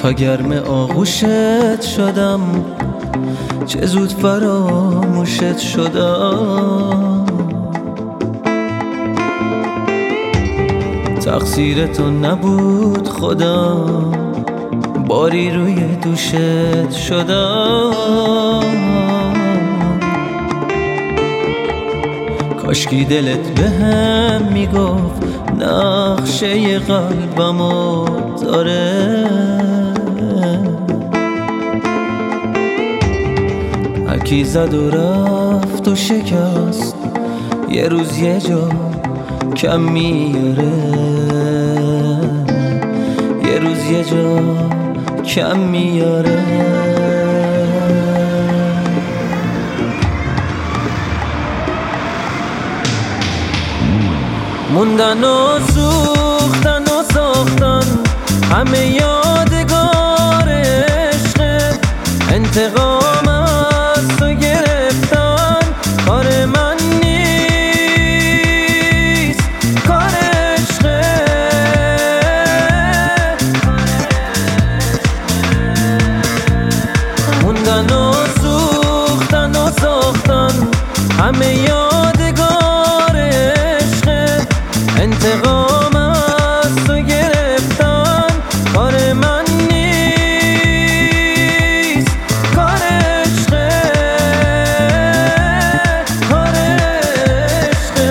تا گرم آغوشت شدم، چه زود فراموشت شدم. تقصیر تو نبود خدا، باری روی دوشت شدم. کاشکی دلت بهم میگفت نقشه قلبمو داره. هرکی زد و رفت و شکست، یه روز یه جا کم میاره. یه روز یه جا کم میاره. موندن و سوختن و ساختن همه یادگار عشق. انتقام از تو گرفتن کار من نیست، کار عشقه. موندن و سوختن و ساختن همه یادگار عشق. انتقام از تو گرفتن کار من نیست، کار عشقه، کار عشقه.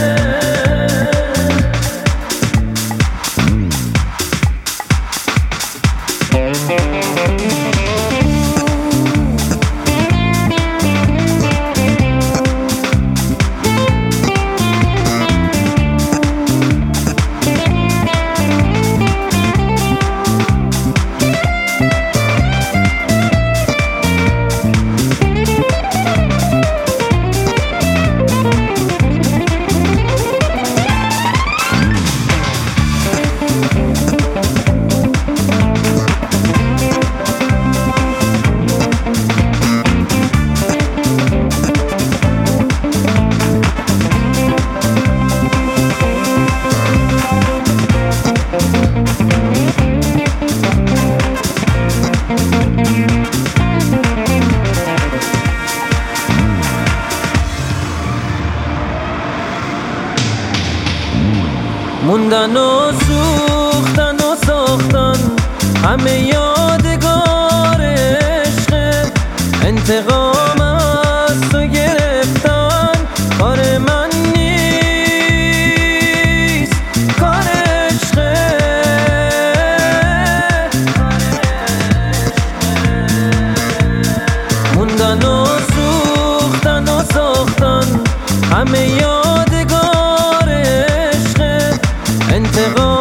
موندن و سوختن و ساختن همه یادگار عشق. انتقام از تو گرفتن کار من نیست، کار عشقه. موندن و سوختن و ساختن همه یادگار عشق. انتقام